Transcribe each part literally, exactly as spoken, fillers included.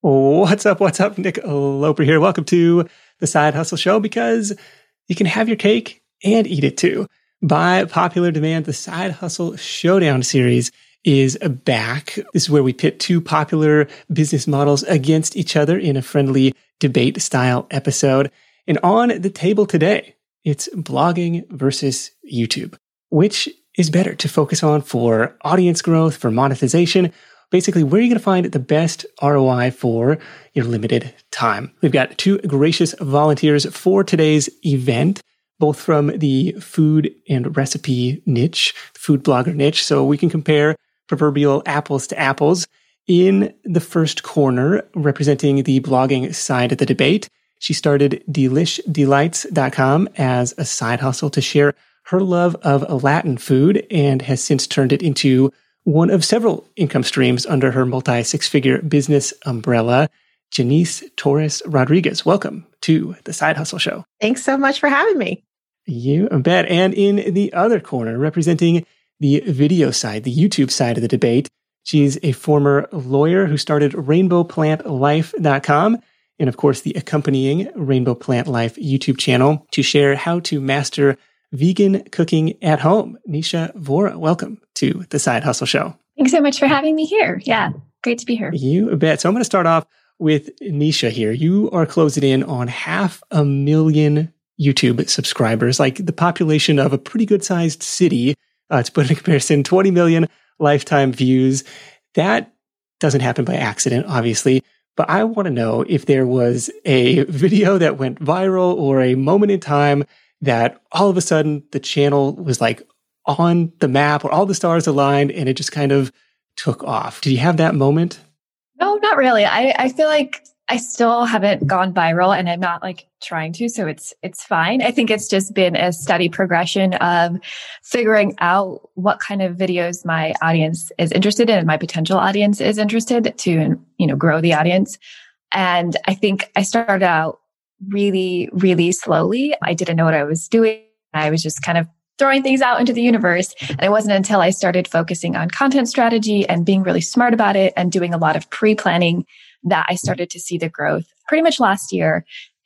What's up? What's up? Nick Loper here. Welcome to the Side Hustle Show, because you can have your cake and eat it too. By popular demand, the Side Hustle Showdown series is back. This is where we pit two popular business models against each other in a friendly debate style episode. And on the table today, it's blogging versus YouTube. Which is better to focus on for audience growth, for monetization? Basically, where are you going to find the best R O I for your limited time? We've got two gracious volunteers for today's event, both from the food and recipe niche, food blogger niche, so we can compare proverbial apples to apples. In the first corner, representing the blogging side of the debate, she started delish delights dot com as a side hustle to share her love of Latin food, and has since turned it into one of several income streams under her multi-six-figure business umbrella. Janice Torres Rodriguez, welcome to the Side Hustle Show. Thanks so much for having me. You bet. And in the other corner, representing the video side, the YouTube side of the debate, she's a former lawyer who started rainbow plant life dot com, and of course the accompanying Rainbow Plant Life YouTube channel, to share how to master vegan cooking at home. Nisha Vora, welcome to the Side Hustle Show. Thanks so much for having me here. Yeah, great to be here. You bet. So I'm going to start off with Nisha here. You are closing in on half a million YouTube subscribers, like the population of a pretty good sized city. Uh, to put in comparison, twenty million lifetime views. That doesn't happen by accident, obviously. But I want to know if there was a video that went viral or a moment in time that all of a sudden the channel was like on the map, or all the stars aligned and it just kind of took off. Did you have that moment? No, not really. I, I feel like I still haven't gone viral, and I'm not like trying to, so it's it's fine. I think it's just been a steady progression of figuring out what kind of videos my audience is interested in and my potential audience is interested to, you know, grow the audience. And I think I started out really, really slowly. I didn't know what I was doing. I was just kind of throwing things out into the universe. And it wasn't until I started focusing on content strategy and being really smart about it and doing a lot of pre-planning that I started to see the growth pretty much last year.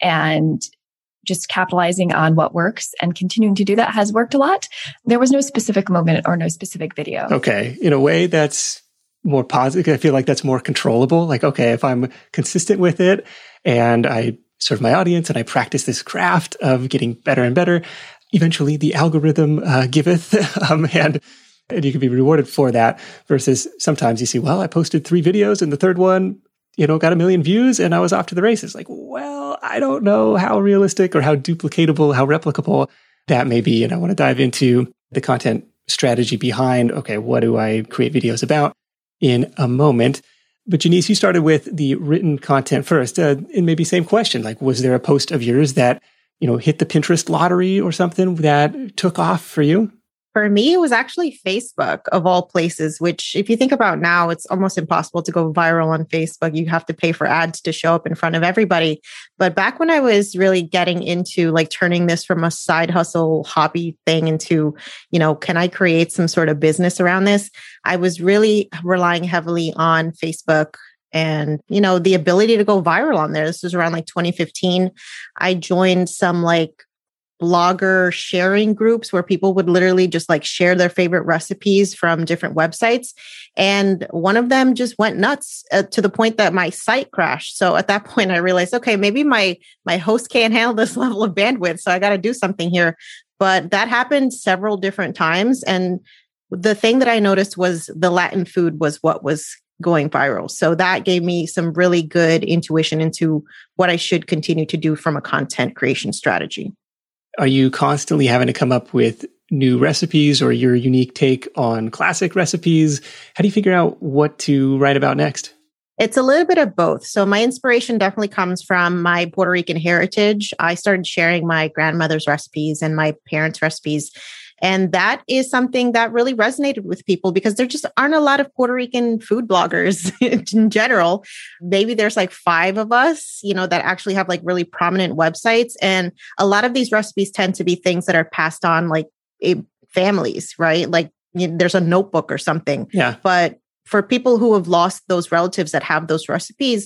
And just capitalizing on what works and continuing to do that has worked a lot. There was no specific moment or no specific video. Okay. In a way, that's more positive. I feel like that's more controllable. Like, okay, if I'm consistent with it and I serve my audience and I practice this craft of getting better and better, eventually the algorithm uh, giveth, um, and, and you can be rewarded for that. Versus sometimes you see, well, I posted three videos and the third one, you know, got a million views and I was off to the races. Like, well, I don't know how realistic or how duplicatable, how replicable that may be. And I want to dive into the content strategy behind, okay, what do I create videos about in a moment. But Janice, you started with the written content first, uh, and maybe same question. Like, was there a post of yours that, you know, hit the Pinterest lottery or something that took off for you? For me, it was actually Facebook, of all places, which if you think about now, it's almost impossible to go viral on Facebook. You have to pay for ads to show up in front of everybody. But back when I was really getting into like turning this from a side hustle hobby thing into, you know, can I create some sort of business around this? I was really relying heavily on Facebook and, you know, the ability to go viral on there. This was around like twenty fifteen. I joined some like blogger sharing groups where people would literally just like share their favorite recipes from different websites. And one of them just went nuts uh, to the point that my site crashed. So at that point, I realized, okay, maybe my, my host can't handle this level of bandwidth. So I got to do something here. But that happened several different times. And the thing that I noticed was the Latin food was what was going viral. So that gave me some really good intuition into what I should continue to do from a content creation strategy. Are you constantly having to come up with new recipes or your unique take on classic recipes? How do you figure out what to write about next? It's a little bit of both. So my inspiration definitely comes from my Puerto Rican heritage. I started sharing my grandmother's recipes and my parents' recipes. And that is something that really resonated with people because there just aren't a lot of Puerto Rican food bloggers in general. Maybe there's like five of us, you know, that actually have like really prominent websites. And a lot of these recipes tend to be things that are passed on like families, right? Like you know, there's a notebook or something. Yeah. But for people who have lost those relatives that have those recipes,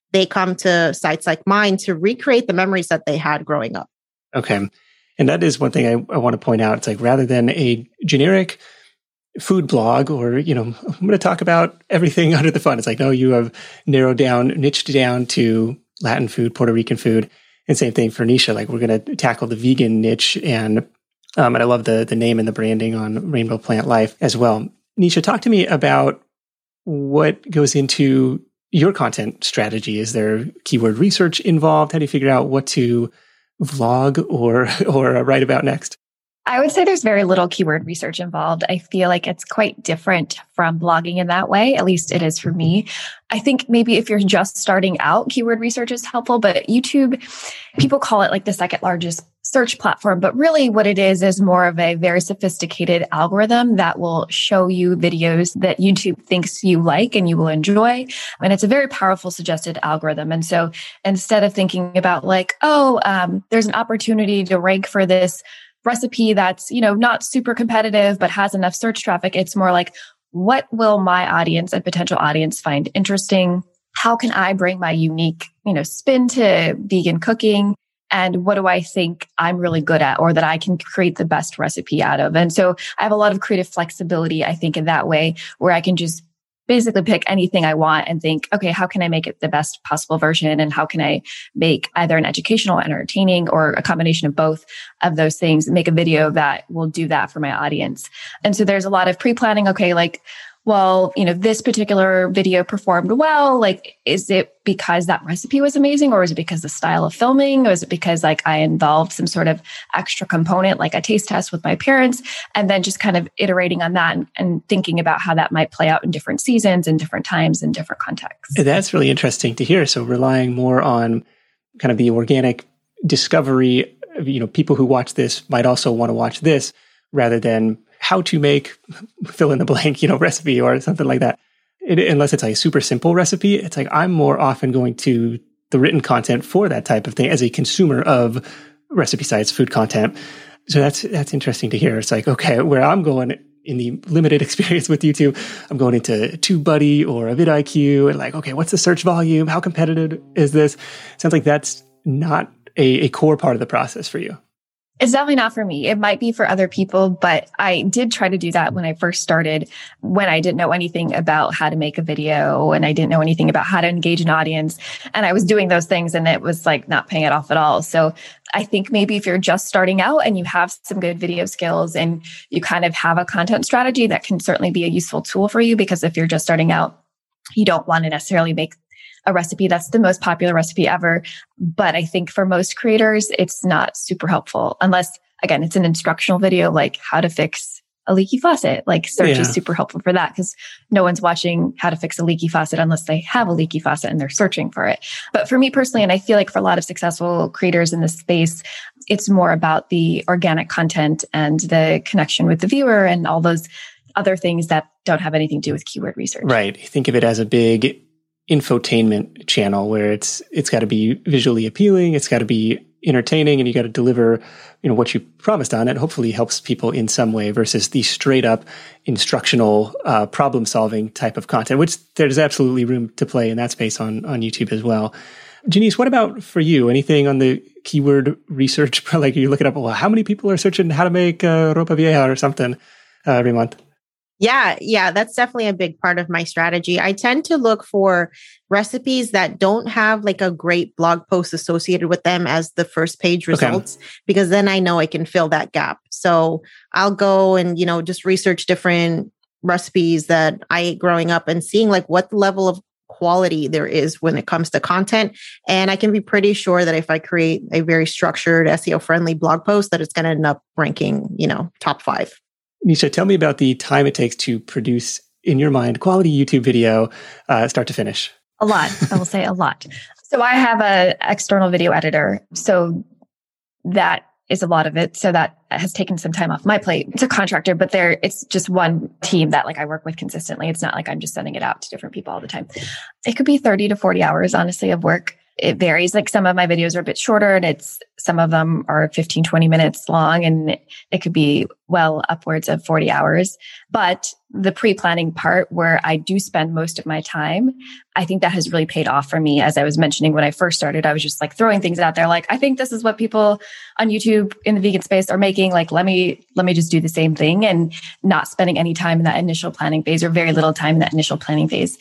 they come to sites like mine to recreate the memories that they had growing up. Okay. And that is one thing I, I want to point out. It's like rather than a generic food blog or, you know, I'm going to talk about everything under the sun. It's like, no, you have narrowed down, niched down to Latin food, Puerto Rican food. And same thing for Nisha. Like we're going to tackle the vegan niche. And, um, and I love the, the name and the branding on Rainbow Plant Life as well. Nisha, talk to me about what goes into your content strategy. Is there keyword research involved? How do you figure out what to vlog or or write about next? I would say there's very little keyword research involved. I feel like it's quite different from blogging in that way. At least it is for me. I think maybe if you're just starting out, keyword research is helpful, but YouTube, people call it like the second largest search platform. But really what it is, is more of a very sophisticated algorithm that will show you videos that YouTube thinks you like and you will enjoy. And it's a very powerful suggested algorithm. And so instead of thinking about like, oh, um, there's an opportunity to rank for this recipe that's, you know, not super competitive, but has enough search traffic, it's more like, what will my audience and potential audience find interesting? How can I bring my unique, you know, spin to vegan cooking? And what do I think I'm really good at or that I can create the best recipe out of? And so I have a lot of creative flexibility, I think, in that way, where I can just basically pick anything I want and think, okay, how can I make it the best possible version? And how can I make either an educational, entertaining, or a combination of both of those things, make a video that will do that for my audience? And so there's a lot of pre-planning. Okay, like, well, you know, this particular video performed well. Like, is it because that recipe was amazing, or is it because the style of filming, or is it because like I involved some sort of extra component, like a taste test with my parents, and then just kind of iterating on that and, and thinking about how that might play out in different seasons and different times and different contexts. That's really interesting to hear. So relying more on kind of the organic discovery, you know, people who watch this might also want to watch this rather than how to make fill in the blank, you know, recipe or something like that. It, unless it's like a super simple recipe, it's like I'm more often going to the written content for that type of thing as a consumer of recipe sites, food content. So that's that's interesting to hear. It's like, okay, where I'm going in the limited experience with YouTube, I'm going into TubeBuddy or a vidIQ and like, okay, what's the search volume? How competitive is this? Sounds like that's not a, a core part of the process for you. It's definitely not for me. It might be for other people, but I did try to do that when I first started, when I didn't know anything about how to make a video and I didn't know anything about how to engage an audience. And I was doing those things and it was like not paying it off at all. So I think maybe if you're just starting out and you have some good video skills and you kind of have a content strategy, that can certainly be a useful tool for you, because if you're just starting out, you don't want to necessarily make a recipe that's the most popular recipe ever. But I think for most creators, it's not super helpful unless, again, it's an instructional video, like how to fix a leaky faucet. Like search yeah. is super helpful for that, because no one's watching how to fix a leaky faucet unless they have a leaky faucet and they're searching for it. But for me personally, and I feel like for a lot of successful creators in this space, it's more about the organic content and the connection with the viewer and all those other things that don't have anything to do with keyword research. Right. Think of it as a big infotainment channel where it's it's got to be visually appealing, it's got to be entertaining, and you got to deliver, you know, what you promised on it. Hopefully helps people in some way versus the straight up instructional uh, problem solving type of content, which there's absolutely room to play in that space on on YouTube as well. Janice, what about for you? Anything on the keyword research? Like you look it up, well, how many people are searching how to make uh, ropa vieja or something uh, every month? Yeah, yeah, that's definitely a big part of my strategy. I tend to look for recipes that don't have like a great blog post associated with them as the first page results, okay. because then I know I can fill that gap. So I'll go and, you know, just research different recipes that I ate growing up and seeing like what level of quality there is when it comes to content. And I can be pretty sure that if I create a very structured S E O friendly blog post, that it's going to end up ranking, you know, top five. Nisha, tell me about the time it takes to produce, in your mind, quality YouTube video, uh, start to finish. A lot. I will say a lot. So I have an external video editor. So that is a lot of it. So that has taken some time off my plate. It's a contractor, but there it's just one team that like I work with consistently. It's not like I'm just sending it out to different people all the time. It could be thirty to forty hours, honestly, of work. it varies. Like some of my videos are a bit shorter and it's, some of them are fifteen, twenty minutes long and it could be well upwards of forty hours. But the pre-planning part where I do spend most of my time, I think that has really paid off for me. As I was mentioning, when I first started, I was just like throwing things out there. Like, I think this is what people on YouTube in the vegan space are making. Like, let me, let me just do the same thing, and not spending any time in that initial planning phase, or very little time in that initial planning phase.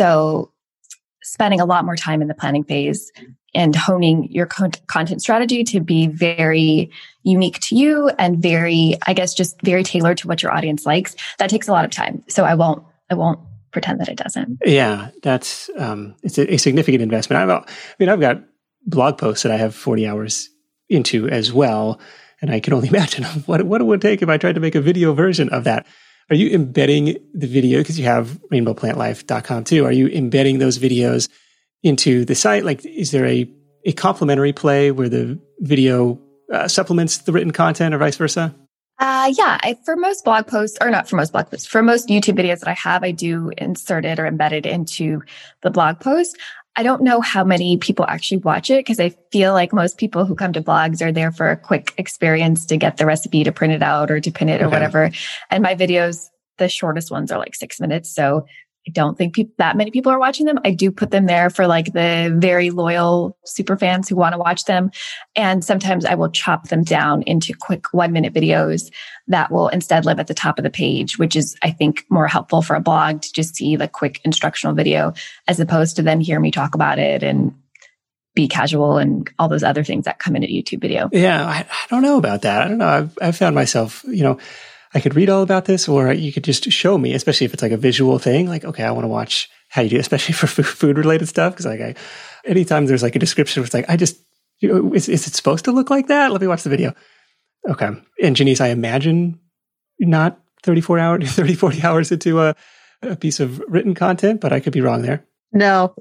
So spending a lot more time in the planning phase and honing your con- content strategy to be very unique to you and very, I guess, just very tailored to what your audience likes. That takes a lot of time. So I won't, I won't pretend that it doesn't. Yeah, that's, um, it's a, a significant investment. I've, I mean, I've got blog posts that I have forty hours into as well. And I can only imagine what, what it would take if I tried to make a video version of that. Are you embedding the video, because you have rainbow plant life dot com too? Are you embedding those videos into the site? Like, is there a, a complementary play where the video uh, supplements the written content or vice versa? Uh, yeah, I, for most blog posts, or not for most blog posts, for most YouTube videos that I have, I do insert it or embed it into the blog post. I don't know how many people actually watch it, because I feel like most people who come to blogs are there for a quick experience to get the recipe, to print it out or to pin it or okay. whatever. And my videos, the shortest ones are like six minutes. So I don't think pe- that many people are watching them. I do put them there for like the very loyal super fans who want to watch them. And sometimes I will chop them down into quick one minute videos that will instead live at the top of the page, which is, I think, more helpful for a blog to just see the quick instructional video, as opposed to then hear me talk about it and be casual and all those other things that come in a YouTube video. Yeah, I, I don't know about that. I don't know. I've, I've found myself, you know, I could read all about this, or you could just show me, especially if it's like a visual thing. Like, okay, I want to watch how you do it, especially for food related stuff. Cause like I, anytime there's like a description, it's like, I just, you know, is, is it supposed to look like that? Let me watch the video. Okay. And Janice, I imagine not thirty-four hours, thirty, forty hours into a, a piece of written content, but I could be wrong there. No,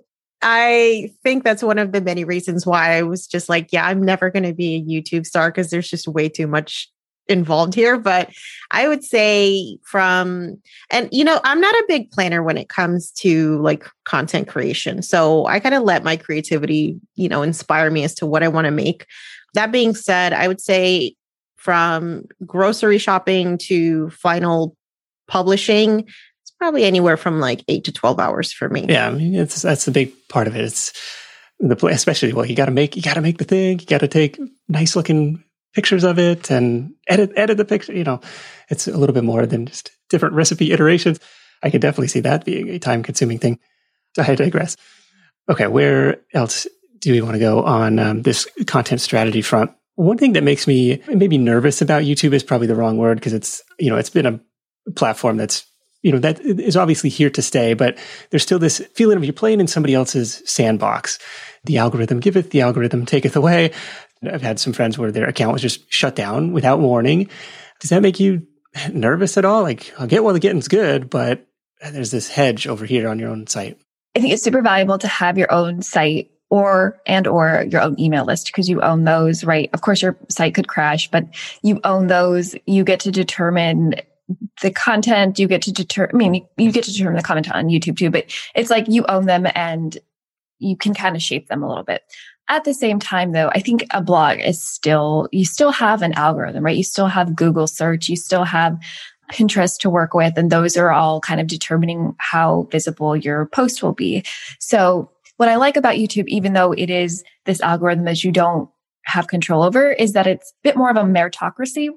I think that's one of the many reasons why I was just like, yeah, I'm never going to be a YouTube star, because there's just way too much involved here. But I would say from, and you know, I'm not a big planner when it comes to like content creation. So I kind of let my creativity, you know, inspire me as to what I want to make. That being said, I would say from grocery shopping to final publishing, it's probably anywhere from like eight to twelve hours for me. Yeah. I mean, it's, that's the big part of it. It's the play, especially, well, you got to make, you got to make the thing, you got to take nice looking pictures of it and edit, edit the picture. You know, it's a little bit more than just different recipe iterations. I could definitely see that being a time consuming thing. So I digress. Okay. Where else do we want to go on um, this content strategy front? One thing that makes me maybe nervous about YouTube is probably the wrong word, because it's, you know, it's been a platform that's, you know, that is obviously here to stay, but there's still this feeling of you're playing in somebody else's sandbox. The algorithm giveth, the algorithm taketh away. I've had some friends where their account was just shut down without warning. Does that make you nervous at all? Like, I'll get while the getting's good, but there's this hedge over here on your own site. I think it's super valuable to have your own site or, and, or your own email list, because you own those, right? Of course, your site could crash, but you own those. You get to determine the content. You get to deter, I mean, you get to determine the content on YouTube too, but it's like you own them and you can kind of shape them a little bit. At the same time, though, I think a blog is still, you still have an algorithm, right? You still have Google search, you still have Pinterest to work with, and those are all kind of determining how visible your post will be. So what I like about YouTube, even though it is this algorithm that you don't have control over, is that it's a bit more of a meritocracy.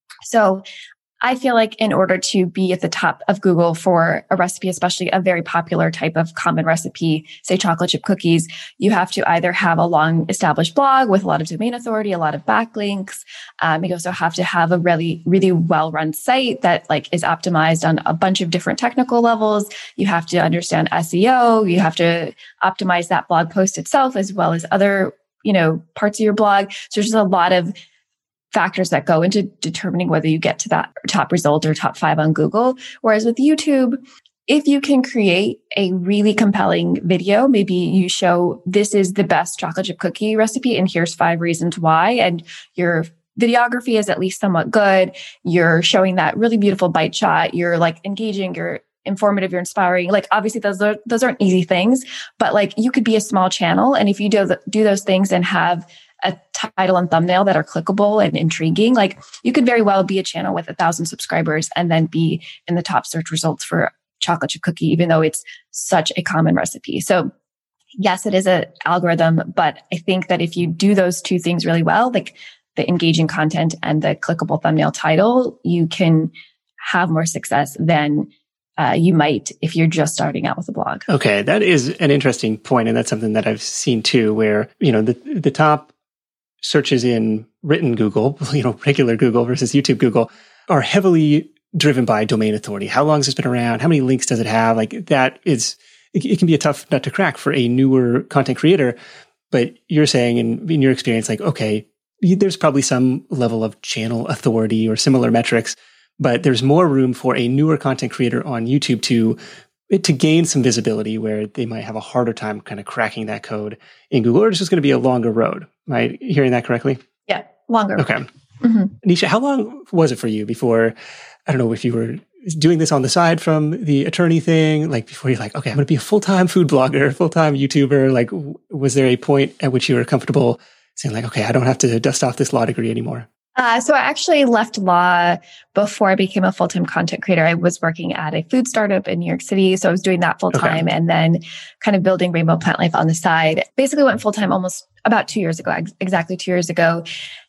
So I feel like in order to be at the top of Google for a recipe, especially a very popular type of common recipe, say chocolate chip cookies, you have to either have a long established blog with a lot of domain authority, a lot of backlinks. Um, you also have to have a really, really well-run site that like is optimized on a bunch of different technical levels. You have to understand S E O. You have to optimize that blog post itself as well as other, you know, parts of your blog. So there's just a lot of factors that go into determining whether you get to that top result or top five on Google. Whereas with YouTube, if you can create a really compelling video, maybe you show this is the best chocolate chip cookie recipe and here's five reasons why, and your videography is at least somewhat good, you're showing that really beautiful bite shot, you're like engaging, you're informative, you're inspiring. Like obviously those are, those aren't easy things, but like you could be a small channel. And if you do, the, do those things and have a title and thumbnail that are clickable and intriguing, like you could very well be a channel with a thousand subscribers and then be in the top search results for chocolate chip cookie, even though it's such a common recipe. So yes, it is an algorithm, but I think that if you do those two things really well, like the engaging content and the clickable thumbnail title, you can have more success than uh, you might if you're just starting out with a blog. Okay, that is an interesting point, and that's something that I've seen too, where, you know, the the top searches in written Google, you know, regular Google versus YouTube Google, are heavily driven by domain authority. How long has this been around? How many links does it have? Like that is, it, it can be a tough nut to crack for a newer content creator. But you're saying, in, in your experience, like, okay, there's probably some level of channel authority or similar metrics, but there's more room for a newer content creator on YouTube to to gain some visibility where they might have a harder time kind of cracking that code in Google, or it's just going to be a longer road. Am I hearing that correctly? Yeah, longer. Okay. Mm-hmm. Nisha, how long was it for you before, I don't know if you were doing this on the side from the attorney thing, like before you're like, okay, I'm going to be a full-time food blogger, full-time YouTuber. Like, was there a point at which you were comfortable saying like, okay, I don't have to dust off this law degree anymore? Uh, so I actually left law before I became a full-time content creator. I was working at a food startup in New York City. So I was doing that full-time, okay, and then kind of building Rainbow Plant Life on the side. Basically went full-time almost about two years ago, ex- exactly two years ago.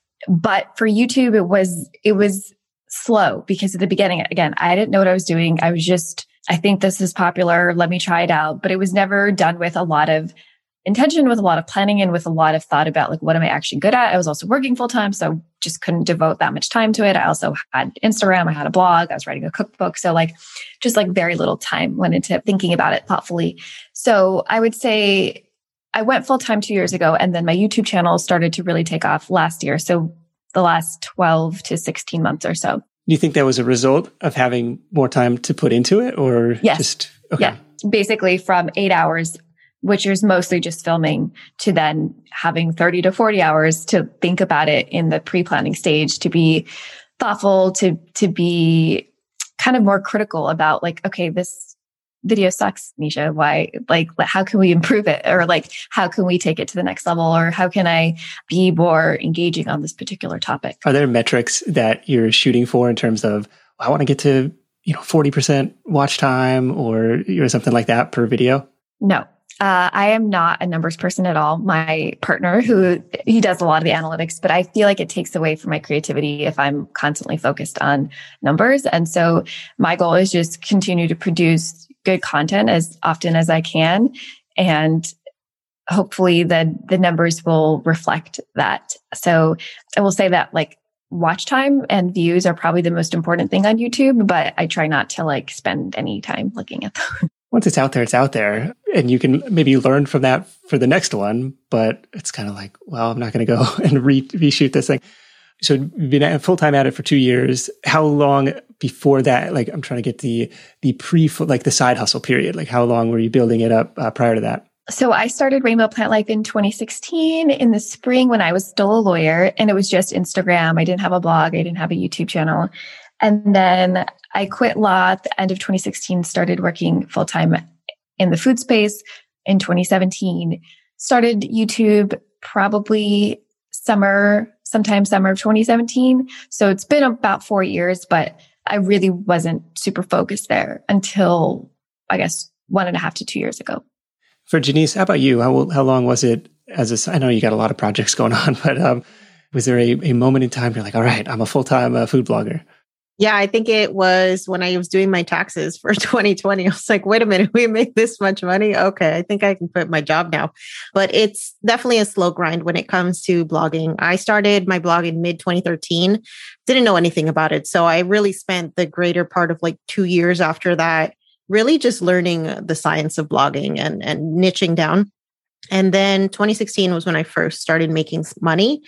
But for YouTube, it was, it was slow because at the beginning, again, I didn't know what I was doing. I was just, I think this is popular. Let me try it out. But it was never done with a lot of intention, with a lot of planning, and with a lot of thought about like, what am I actually good at? I was also working full time, so just couldn't devote that much time to it. I also had Instagram, I had a blog, I was writing a cookbook. So like, just like very little time went into thinking about it thoughtfully. So I would say I went full time two years ago, and then my YouTube channel started to really take off last year. So the last twelve to sixteen months or so. Do you think that was a result of having more time to put into it, or yes. just, okay. Yeah, basically from eight hours, which is mostly just filming, to then having thirty to forty hours to think about it in the pre-planning stage, to be thoughtful, to, to be kind of more critical about like, okay, this video sucks, Nisha. Why, like, how can we improve it? Or like, how can we take it to the next level? Or how can I be more engaging on this particular topic? Are there metrics that you're shooting for in terms of, well, I want to get to, you know, forty percent watch time or, you know, something like that per video? No. Uh, I am not a numbers person at all. My partner, who he does a lot of the analytics, but I feel like it takes away from my creativity if I'm constantly focused on numbers. And so my goal is just continue to produce good content as often as I can. And hopefully the, the numbers will reflect that. So I will say that like watch time and views are probably the most important thing on YouTube, but I try not to like spend any time looking at them. Once it's out there, it's out there. And you can maybe learn from that for the next one, but it's kind of like, well, I'm not going to go and re- reshoot this thing. So you've been full-time at it for two years. How long before that? Like, I'm trying to get the, the pre, like the side hustle period. Like, how long were you building it up uh, prior to that? So I started Rainbow Plant Life in twenty sixteen in the spring when I was still a lawyer, and it was just Instagram. I didn't have a blog. I didn't have a YouTube channel. And then I quit law at the end of twenty sixteen, started working full-time in the food space in twenty seventeen, started YouTube probably summer, sometime summer of twenty seventeen. So it's been about four years, but I really wasn't super focused there until, I guess, one and a half to two years ago. For Janice, how about you? How how long was it as a, I know you got a lot of projects going on, but um, was there a, a moment in time you're like, all right, I'm a full-time uh, food blogger? Yeah, I think it was when I was doing my taxes for twenty twenty. I was like, wait a minute, we make this much money? Okay, I think I can quit my job now. But it's definitely a slow grind when it comes to blogging. I started my blog in mid twenty thirteen, didn't know anything about it. So I really spent the greater part of like two years after that, really just learning the science of blogging and, and niching down. And then twenty sixteen was when I first started making money.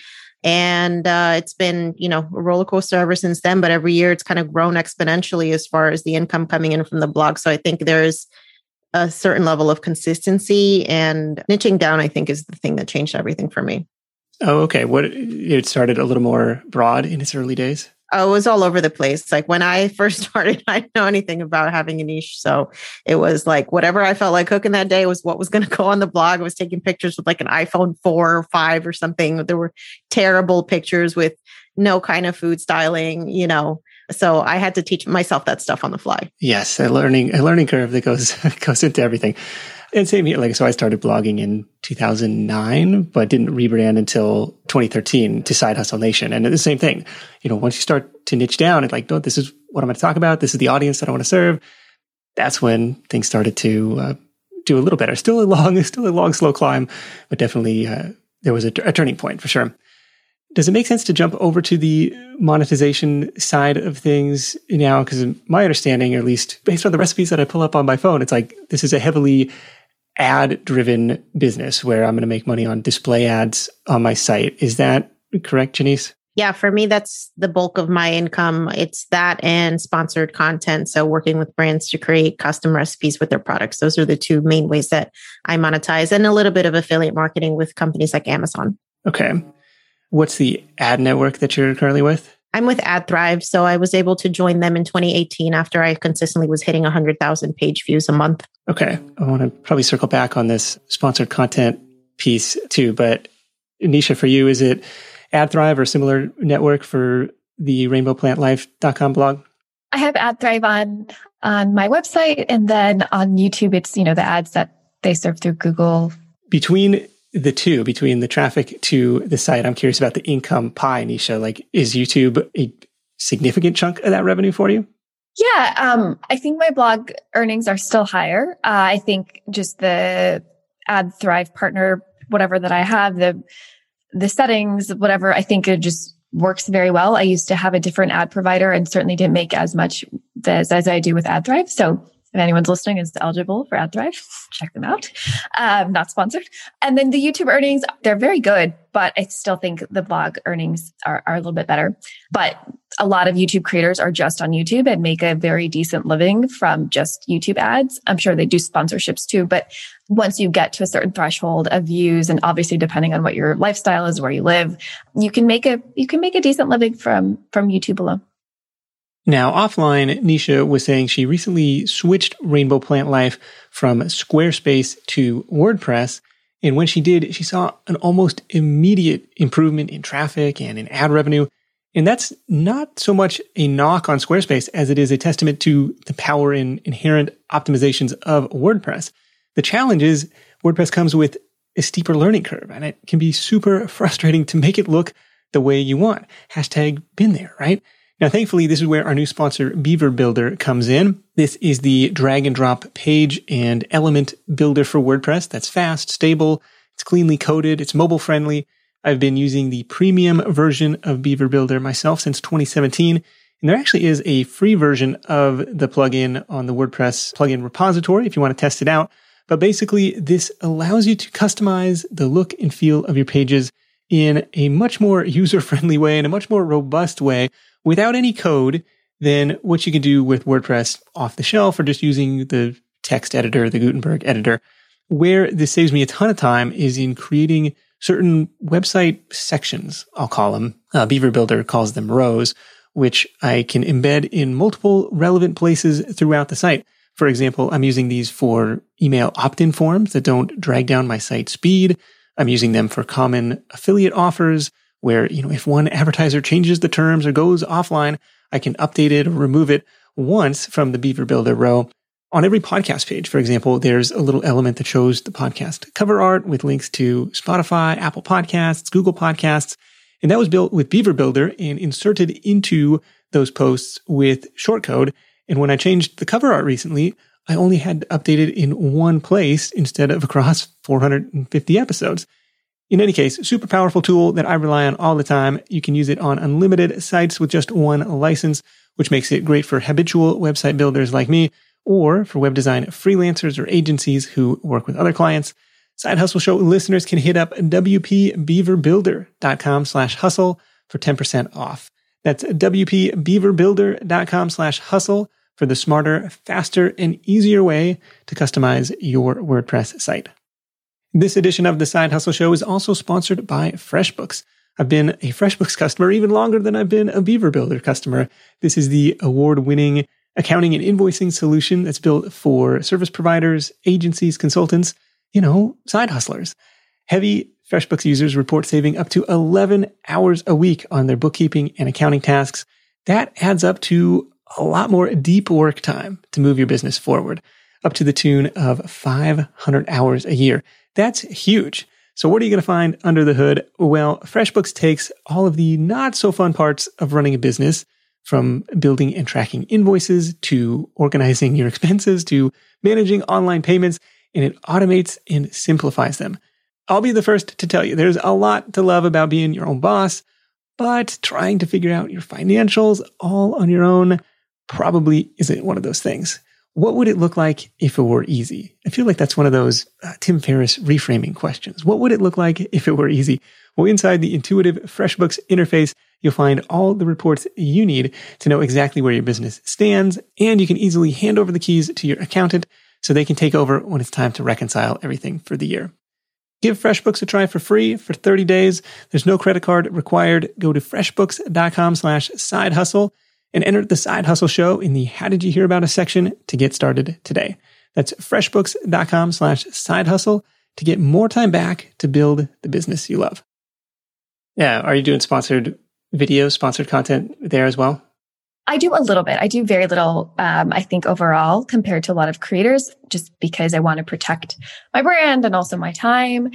And uh, it's been, you know, a roller coaster ever since then. But every year it's kind of grown exponentially as far as the income coming in from the blog. So I think there's a certain level of consistency, and niching down, I think, is the thing that changed everything for me. Oh, okay. What, it started a little more broad in its early days? Oh, it was all over the place. Like when I first started, I didn't know anything about having a niche. So it was like whatever I felt like cooking that day was what was going to go on the blog. I was taking pictures with like an iPhone four or five or something. There were terrible pictures with no kind of food styling, you know. So I had to teach myself that stuff on the fly. Yes, a learning a learning curve that goes goes into everything. And same here. Like, so I started blogging in two thousand nine, but didn't rebrand until twenty thirteen to Side Hustle Nation. And the same thing, you know, once you start to niche down and like, no, this is what I'm going to talk about. This is the audience that I want to serve. That's when things started to uh, do a little better. Still a long, still a long, slow climb, but definitely uh, there was a, a turning point for sure. Does it make sense to jump over to the monetization side of things now? Because my understanding, or at least based on the recipes that I pull up on my phone, it's like this is a heavily ad-driven business where I'm going to make money on display ads on my site. Is that correct, Janice? Yeah, for me, that's the bulk of my income. It's that and sponsored content. So working with brands to create custom recipes with their products. Those are the two main ways that I monetize, and a little bit of affiliate marketing with companies like Amazon. Okay. What's the ad network that you're currently with? I'm with AdThrive. So I was able to join them in twenty eighteen after I consistently was hitting one hundred thousand page views a month. Okay. I want to probably circle back on this sponsored content piece too. But Nisha, for you, is it AdThrive or similar network for the rainbow plant life dot com blog? I have AdThrive on, on my website. And then on YouTube, it's, you know, the ads that they serve through Google. Between the two, between the traffic to the site, I'm curious about the income pie, Nisha. Like, is YouTube a significant chunk of that revenue for you? Yeah, um, I think my blog earnings are still higher. Uh, I think just the AdThrive partner, whatever that I have, the the settings, whatever, I think it just works very well. I used to have a different ad provider and certainly didn't make as much as, as I do with AdThrive. So if anyone's listening is eligible for AdThrive, check them out. Um, not sponsored. And then the YouTube earnings, they're very good, but I still think the blog earnings are, are a little bit better. But a lot of YouTube creators are just on YouTube and make a very decent living from just YouTube ads. I'm sure they do sponsorships too, but once you get to a certain threshold of views, and obviously depending on what your lifestyle is, where you live, you can make a you can make a decent living from from YouTube alone. Now, offline, Nisha was saying she recently switched Rainbow Plant Life from Squarespace to WordPress. And when she did, she saw an almost immediate improvement in traffic and in ad revenue. And that's not so much a knock on Squarespace as it is a testament to the power and inherent optimizations of WordPress. The challenge is WordPress comes with a steeper learning curve, and it can be super frustrating to make it look the way you want. Hashtag been there, right? Now, thankfully, this is where our new sponsor, Beaver Builder, comes in. This is the drag and drop page and element builder for WordPress that's fast, stable, it's cleanly coded, it's mobile friendly. I've been using the premium version of Beaver Builder myself since twenty seventeen. And there actually is a free version of the plugin on the WordPress plugin repository if you want to test it out. But basically, this allows you to customize the look and feel of your pages in a much more user-friendly way, in a much more robust way, without any code than what you can do with WordPress off the shelf or just using the text editor, the Gutenberg editor. Where this saves me a ton of time is in creating certain website sections, I'll call them. Uh, Beaver Builder calls them rows, which I can embed in multiple relevant places throughout the site. For example, I'm using these for email opt-in forms that don't drag down my site speed. I'm using them for common affiliate offers where, you know, if one advertiser changes the terms or goes offline, I can update it or remove it once from the Beaver Builder row. On every podcast page, for example, there's a little element that shows the podcast cover art with links to Spotify, Apple Podcasts, Google Podcasts. And that was built with Beaver Builder and inserted into those posts with shortcode. And when I changed the cover art recently, I only had to update it in one place instead of across four hundred fifty episodes. In any case, super powerful tool that I rely on all the time. You can use it on unlimited sites with just one license, which makes it great for habitual website builders like me, or for web design freelancers or agencies who work with other clients. Side Hustle Show listeners can hit up wpbeaverbuilder.com slash hustle for ten percent off. That's wpbeaverbuilder.com slash hustle for the smarter, faster, and easier way to customize your WordPress site. This edition of the Side Hustle Show is also sponsored by FreshBooks. I've been a FreshBooks customer even longer than I've been a Beaver Builder customer. This is the award-winning accounting and invoicing solution that's built for service providers, agencies, consultants, you know, side hustlers. Heavy FreshBooks users report saving up to eleven hours a week on their bookkeeping and accounting tasks. That adds up to a lot more deep work time to move your business forward, up to the tune of five hundred hours a year. That's huge. So what are you going to find under the hood? Well, FreshBooks takes all of the not so fun parts of running a business, from building and tracking invoices to organizing your expenses to managing online payments, and it automates and simplifies them. I'll be the first to tell you there's a lot to love about being your own boss, but trying to figure out your financials all on your own probably isn't one of those things. What would it look like if it were easy? I feel like that's one of those uh, Tim Ferriss reframing questions. What would it look like if it were easy? Well, inside the intuitive FreshBooks interface, you'll find all the reports you need to know exactly where your business stands, and you can easily hand over the keys to your accountant so they can take over when it's time to reconcile everything for the year. Give FreshBooks a try for free for thirty days. There's no credit card required. Go to freshbooks.com slash side hustle and enter the Side Hustle Show in the How Did You Hear About Us section to get started today. That's freshbooks.com slash side hustle to get more time back to build the business you love. Yeah. Are you doing sponsored videos, sponsored content there as well? I do a little bit. I do very little, um, I think, overall compared to a lot of creators, just because I want to protect my brand and also my time.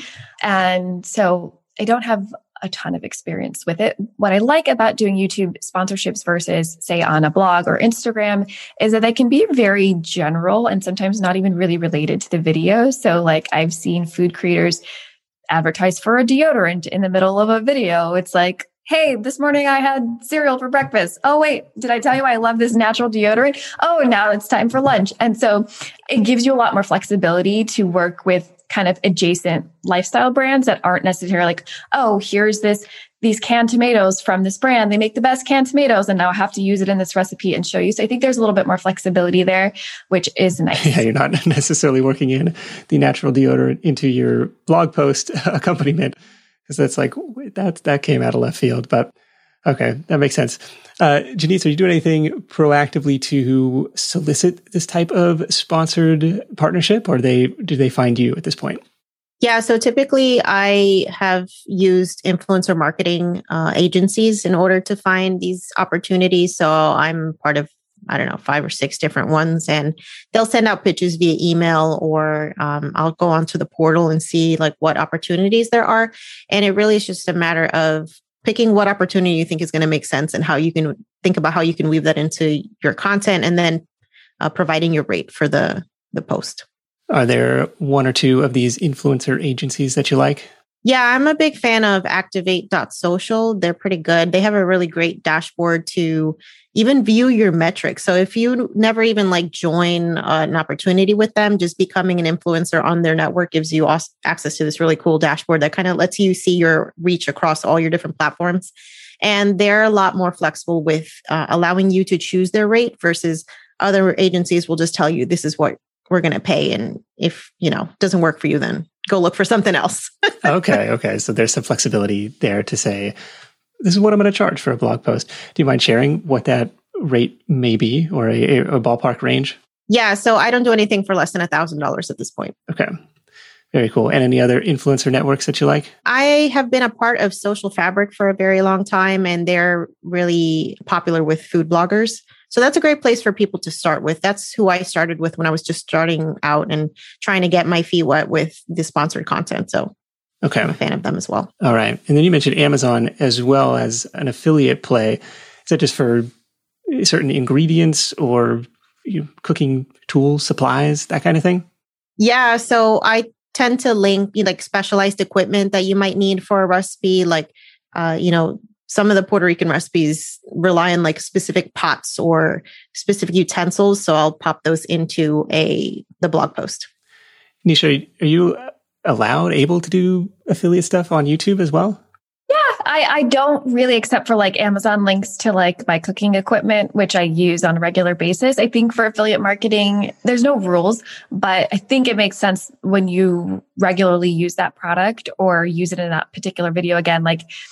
And so I don't have a ton of experience with it. What I like about doing YouTube sponsorships versus, say, on a blog or Instagram is that they can be very general and sometimes not even really related to the video. So like I've seen food creators advertise for a deodorant in the middle of a video. It's like, hey, this morning I had cereal for breakfast. Oh, wait, did I tell you I love this natural deodorant? Oh, now it's time for lunch. And so it gives you a lot more flexibility to work with kind of adjacent lifestyle brands that aren't necessarily like, oh, here's this, these canned tomatoes from this brand. They make the best canned tomatoes and now I have to use it in this recipe and show you. So I think there's a little bit more flexibility there, which is nice. Yeah, you're not necessarily working in the natural deodorant into your blog post accompaniment. Because that's like, that, that came out of left field, but okay, that makes sense. Uh, Janice, are you doing anything proactively to solicit this type of sponsored partnership, or they do they find you at this point? Yeah, so typically I have used influencer marketing uh, agencies in order to find these opportunities. So I'm part of, I don't know, five or six different ones, and they'll send out pitches via email, or um, I'll go onto the portal and see like what opportunities there are. And it really is just a matter of picking what opportunity you think is going to make sense and how you can think about how you can weave that into your content, and then uh, providing your rate for the, the post. Are there one or two of these influencer agencies that you like? Yeah, I'm a big fan of activate dot social. They're pretty good. They have a really great dashboard to even view your metrics. So if you never even like join uh, an opportunity with them, just becoming an influencer on their network gives you access to this really cool dashboard that kind of lets you see your reach across all your different platforms. And they're a lot more flexible with uh, allowing you to choose their rate versus other agencies will just tell you this is what we're going to pay. And if, you know, it doesn't work for you, then go look for something else. okay. Okay. So there's some flexibility there to say, this is what I'm going to charge for a blog post. Do you mind sharing what that rate may be, or a, a ballpark range? Yeah. So I don't do anything for less than a thousand dollars at this point. Okay. Very cool. And any other influencer networks that you like? I have been a part of Social Fabric for a very long time, and they're really popular with food bloggers. So that's a great place for people to start with. That's who I started with when I was just starting out and trying to get my feet wet with the sponsored content. So okay. I'm a fan of them as well. All right. And then you mentioned Amazon as well as an affiliate play. Is that just for certain ingredients or you know, cooking tools, supplies, that kind of thing? Yeah. So I tend to link you know, like specialized equipment that you might need for a recipe. Like, uh, you know, some of the Puerto Rican recipes rely on like specific pots or specific utensils. So I'll pop those into a the blog post. Nisha, are you allowed, able to do affiliate stuff on YouTube as well? Yeah, I, I don't really, except for like Amazon links to like my cooking equipment, which I use on a regular basis. I think for affiliate marketing, there's no rules, but I think it makes sense when you regularly use that product or use it in that particular video. Again, like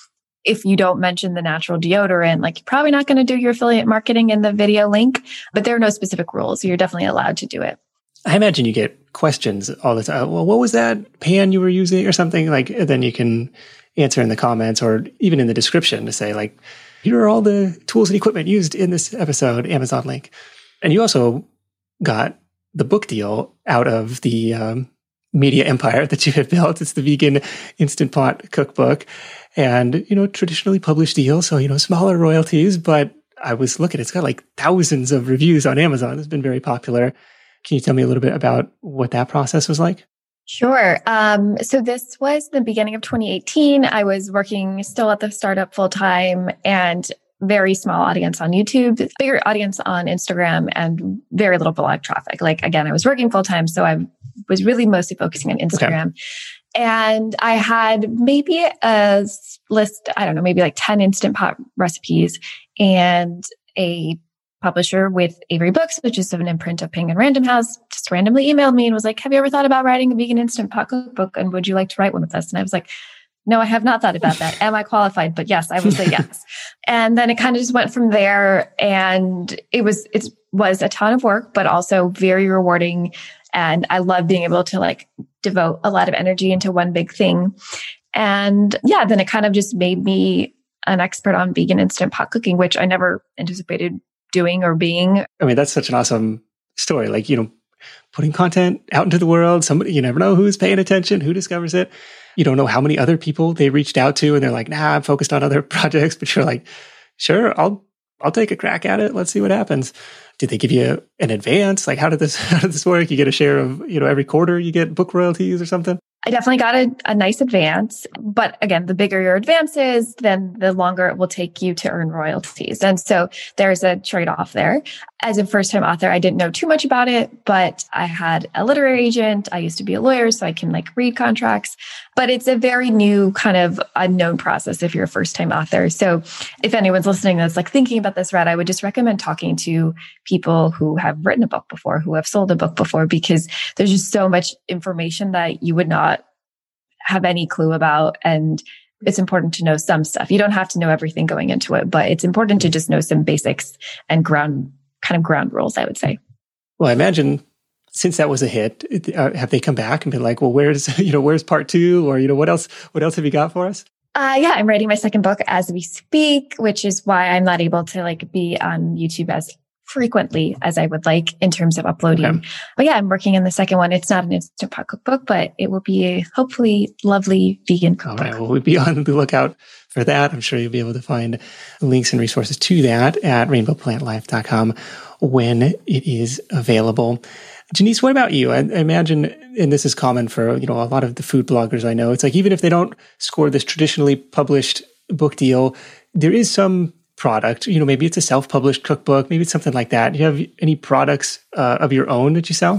if you don't mention the natural deodorant, like you're probably not going to do your affiliate marketing in the video link, but there are no specific rules. You're definitely allowed to do it. I imagine you get questions all the time. Well, what was that pan you were using or something? Like, then you can answer in the comments or even in the description to say like, here are all the tools and equipment used in this episode, Amazon link. And you also got the book deal out of the um, media empire that you have built. It's the Vegan Instant Pot cookbook. And, you know, traditionally published deal. So, you know, smaller royalties, but I was looking, it's got like thousands of reviews on Amazon. It's been very popular. Can you tell me a little bit about what that process was like? Sure. Um, so this was the beginning of twenty eighteen. I was working still at the startup full time and very small audience on YouTube, bigger audience on Instagram, and very little blog traffic. Like, again, I was working full time. So I was really mostly focusing on Instagram. Okay. And I had maybe a list, I don't know, maybe like ten Instant Pot recipes, and a publisher with Avery Books, which is an imprint of Penguin Random House, just randomly emailed me and was like, have you ever thought about writing a vegan Instant Pot cookbook? And would you like to write one with us? And I was like, no, I have not thought about that. Am I qualified? But yes, I would say yes. And then it kind of just went from there. And it was, it was a ton of work, but also very rewarding. And I love being able to like devote a lot of energy into one big thing. And yeah, then it kind of just made me an expert on vegan Instant Pot cooking, which I never anticipated doing or being. I mean, that's such an awesome story. Like, you know, putting content out into the world, somebody, you never know who's paying attention, who discovers it. You don't know how many other people they reached out to and they're like, nah, I'm focused on other projects, but you're like, sure, I'll, I'll take a crack at it. Let's see what happens. Did they give you an advance? Like, how did this, how did this work? You get a share of, you know, every quarter you get book royalties or something? I definitely got a, a nice advance. But again, the bigger your advance is, then the longer it will take you to earn royalties. And so there's a trade-off there. As a first-time author, I didn't know too much about it, but I had a literary agent. I used to be a lawyer, so I can like read contracts. But it's a very new kind of unknown process if you're a first-time author. So if anyone's listening that's like thinking about this route, I would just recommend talking to people who have written a book before, who have sold a book before, because there's just so much information that you would not have any clue about. And it's important to know some stuff. You don't have to know everything going into it, but it's important to just know some basics and ground kind of ground rules, I would say. Well, I imagine since that was a hit, uh, have they come back and been like, well, where's, you know, where's part two? Or, you know, what else, what else have you got for us? Uh, yeah, I'm writing my second book as we speak, which is why I'm not able to like be on YouTube as frequently as I would like in terms of uploading. Okay. But yeah, I'm working on the second one. It's not an Instant Pot cookbook, but it will be a hopefully lovely vegan cookbook. All right. Well, we'll be on the lookout for that. I'm sure you'll be able to find links and resources to that at rainbow plant life dot com when it is available. Janice, what about you? I, I imagine, and this is common for, you know, a lot of the food bloggers I know, it's like, even if they don't score this traditionally published book deal, there is some product, you know, maybe it's a self-published cookbook, maybe it's something like that. Do you have any products uh, of your own that you sell?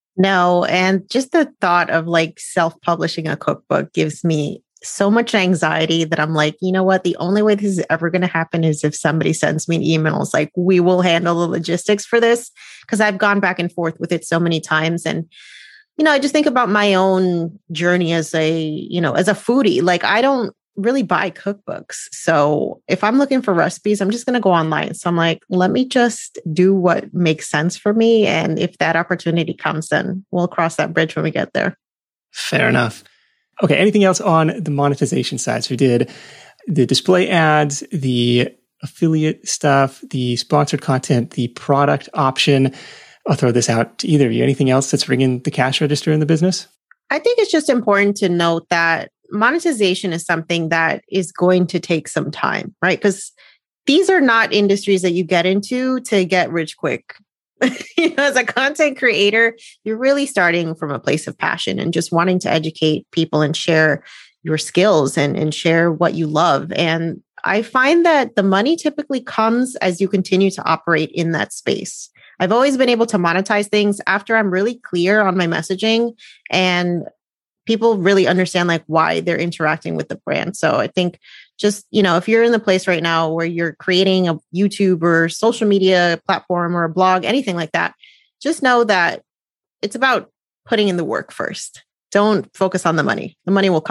No. And just the thought of like self-publishing a cookbook gives me so much anxiety that I'm like, you know what? The only way this is ever going to happen is if somebody sends me an email. It's like, we will handle the logistics for this, because I've gone back and forth with it so many times. And, you know, I just think about my own journey as a, you know, as a foodie. Like, I don't really buy cookbooks. So if I'm looking for recipes, I'm just going to go online. So I'm like, let me just do what makes sense for me. And if that opportunity comes, then we'll cross that bridge when we get there. Fair enough. Okay. Anything else on the monetization side? So we did the display ads, the affiliate stuff, the sponsored content, the product option. I'll throw this out to either of you. Anything else that's ringing the cash register in the business? I think it's just important to note that monetization is something that is going to take some time, right? Because these are not industries that you get into to get rich quick. You know, as a content creator, you're really starting from a place of passion and just wanting to educate people and share your skills and, and share what you love. And I find that the money typically comes as you continue to operate in that space. I've always been able to monetize things after I'm really clear on my messaging and people really understand like why they're interacting with the brand. So I think just, you know, if you're in the place right now where you're creating a YouTube or social media platform or a blog, anything like that, just know that it's about putting in the work first. Don't focus on the money. The money will come.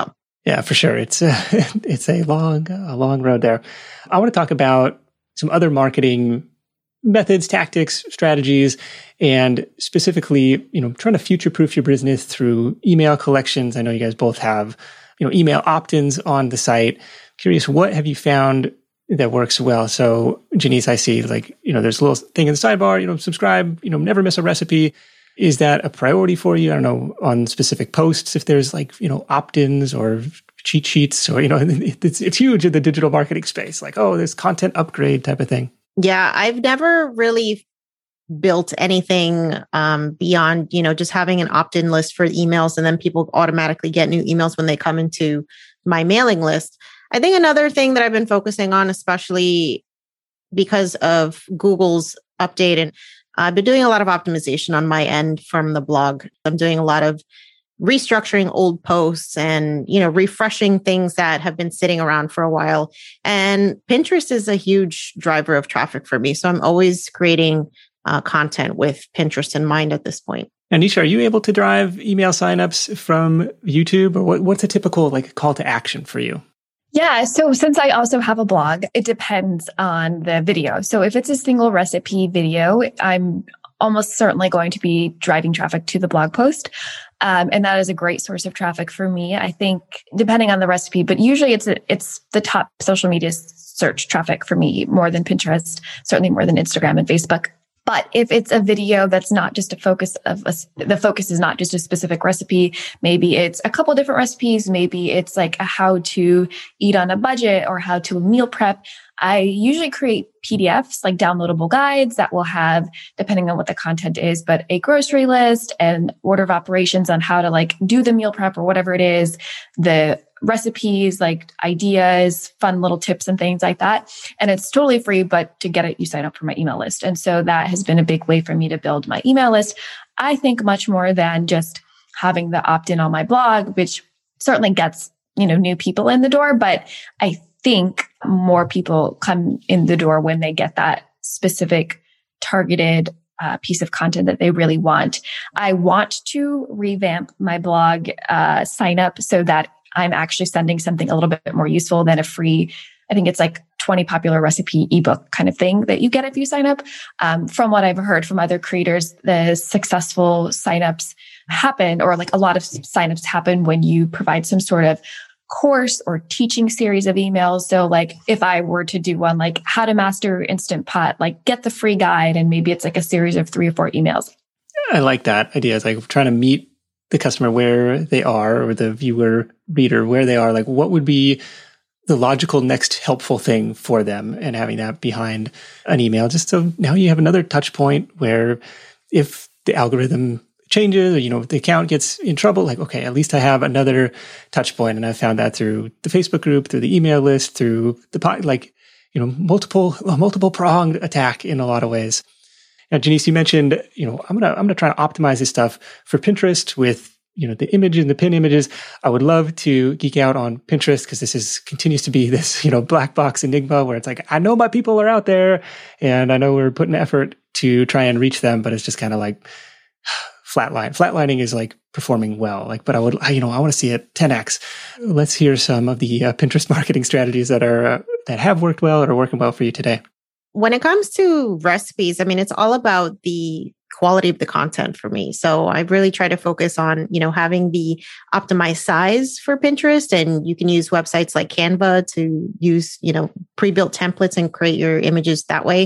Yeah, for sure. It's a, it's a long, a long road there. I want to talk about some other marketing methods, tactics, strategies, and specifically, you know, trying to future-proof your business through email collections. I know you guys both have, you know, email opt-ins on the site. Curious, what have you found that works well? So, Janice, I see like, you know, there's a little thing in the sidebar, you know, subscribe, you know, never miss a recipe. Is that a priority for you? I don't know, on specific posts, if there's like, you know, opt-ins or cheat sheets or, you know, it's, it's huge in the digital marketing space. Like, oh, there's content upgrade type of thing. Yeah, I've never really built anything um, beyond, you know, just having an opt-in list for emails and then people automatically get new emails when they come into my mailing list. I think another thing that I've been focusing on, especially because of Google's update, and I've been doing a lot of optimization on my end from the blog. I'm doing a lot of restructuring old posts and, you know, refreshing things that have been sitting around for a while. And Pinterest is a huge driver of traffic for me. So I'm always creating uh, content with Pinterest in mind at this point. And Nisha, are you able to drive email signups from YouTube, or what, what's a typical like call to action for you? Yeah. So since I also have a blog, it depends on the video. So if it's a single recipe video, I'm almost certainly going to be driving traffic to the blog post. Um, and that is a great source of traffic for me. I think depending on the recipe, but usually it's, a, it's the top social media search traffic for me more than Pinterest, certainly more than Instagram and Facebook. But if it's a video that's not just a focus of a, the focus is not just a specific recipe, maybe it's a couple different recipes, maybe it's like a how to eat on a budget or how to meal prep. I usually create P D Fs, like downloadable guides that will have, depending on what the content is, but a grocery list and order of operations on how to like do the meal prep or whatever it is, the recipes, like ideas, fun little tips and things like that. And it's totally free, but to get it, you sign up for my email list. And so that has been a big way for me to build my email list. I think much more than just having the opt-in on my blog, which certainly gets, you know, new people in the door. But I think more people come in the door when they get that specific targeted uh, piece of content that they really want. I want to revamp my blog uh, sign up so that I'm actually sending something a little bit more useful than a free, I think it's like twenty popular recipe ebook kind of thing that you get if you sign up. Um, from what I've heard from other creators, the successful signups happen, or like a lot of signups happen when you provide some sort of course or teaching series of emails. So like if I were to do one, like how to master Instant Pot, like get the free guide, and maybe it's like a series of three or four emails. I like that idea. It's like trying to meet the customer where they are, or the viewer, reader, where they are. Like what would be the logical next helpful thing for them, and having that behind an email, just so now you have another touch point where if the algorithm changes, or, you know, if the account gets in trouble, like, okay, at least I have another touch point. And I found that through the Facebook group, through the email list, through the pod, like, you know, multiple, multiple pronged attack in a lot of ways. Now, Janice, you mentioned, you know, I'm going to, I'm going to try to optimize this stuff for Pinterest with, you know, the image and the pin images. I would love to geek out on Pinterest because this is continues to be this, you know, black box enigma where it's like, I know my people are out there and I know we're putting effort to try and reach them, but it's just kind of like flatline. Flatlining is like performing well, like, but I would, you know, I want to see it ten X. Let's hear some of the uh, Pinterest marketing strategies that are, uh, that have worked well or are working well for you today. When it comes to recipes, I mean, it's all about the quality of the content for me. So I really try to focus on, you know, having the optimized size for Pinterest, and you can use websites like Canva to use, you know, pre-built templates and create your images that way.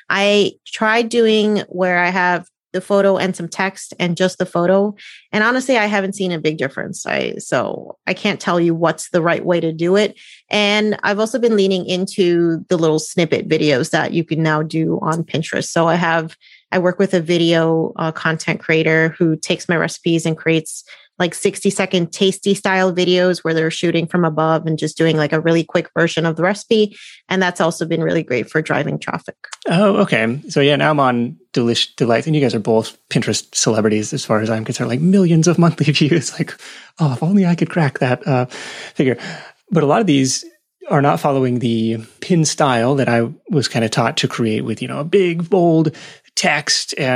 I tried doing where I have the photo and some text and just the photo. And honestly, I haven't seen a big difference. I, so I can't tell you what's the right way to do it. And I've also been leaning into the little snippet videos that you can now do on Pinterest. So I have, I work with a video uh, content creator who takes my recipes and creates like sixty second tasty style videos where they're shooting from above and just doing like a really quick version of the recipe. And that's also been really great for driving traffic. Oh, okay. So yeah, now I'm on Delish Delights, and you guys are both Pinterest celebrities as far as I'm concerned, like millions of monthly views. Like, oh, if only I could crack that uh, figure. But a lot of these are not following the pin style that I was kind of taught to create with, you know, a big, bold text and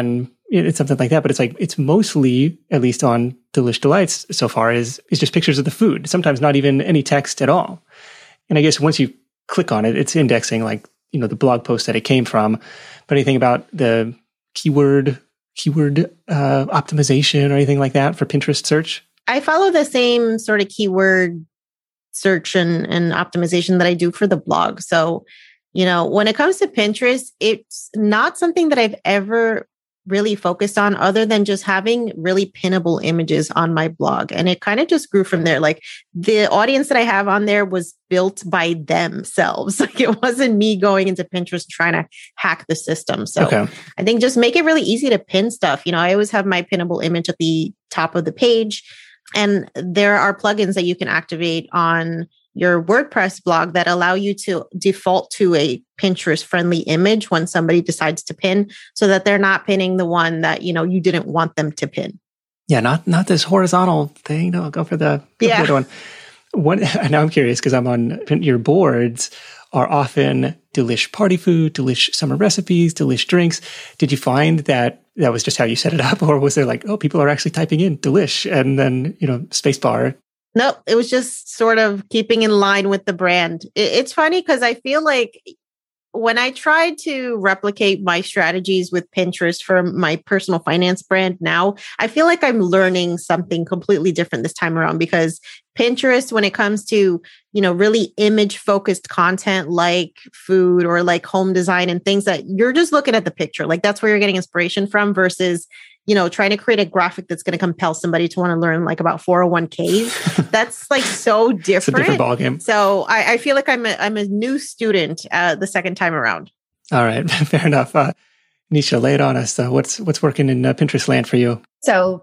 it's something like that. But it's like, it's mostly, at least on Delish Delights so far, is, is just pictures of the food. Sometimes not even any text at all. And I guess once you click on it, it's indexing like, you know, the blog post that it came from. But anything about the keyword, keyword uh, optimization or anything like that for Pinterest search? I follow the same sort of keyword search and, and optimization that I do for the blog. So, you know, when it comes to Pinterest, it's not something that I've ever really focused on other than just having really pinnable images on my blog. And it kind of just grew from there. Like the audience that I have on there was built by themselves. Like it wasn't me going into Pinterest trying to hack the system. So okay. I think just make it really easy to pin stuff. You know, I always have my pinnable image at the top of the page. And there are plugins that you can activate on your WordPress blog that allow you to default to a Pinterest friendly image when somebody decides to pin, so that they're not pinning the one that, you know, you didn't want them to pin. Yeah, not not this horizontal thing. No, go for the, go yeah. for the other one. One, now I'm curious because I'm on your boards are often Delish party food, Delish summer recipes, Delish drinks. Did you find that that was just how you set it up, or was there like, oh, people are actually typing in Delish and then, you know, spacebar? Nope, it was just sort of keeping in line with the brand. It's funny because I feel like when I tried to replicate my strategies with Pinterest for my personal finance brand now, I feel like I'm learning something completely different this time around, because Pinterest, when it comes to, you know, really image focused content like food or like home design and things that you're just looking at the picture, like that's where you're getting inspiration from, versus, you know, trying to create a graphic that's going to compel somebody to want to learn like about four oh one k's. That's like so different. It's a different ballgame. So I, I feel like I'm a, I'm a new student uh, the second time around. All right. Fair enough. Uh, Nisha, lay it on us. Uh, what's, what's working in uh, Pinterest land for you? So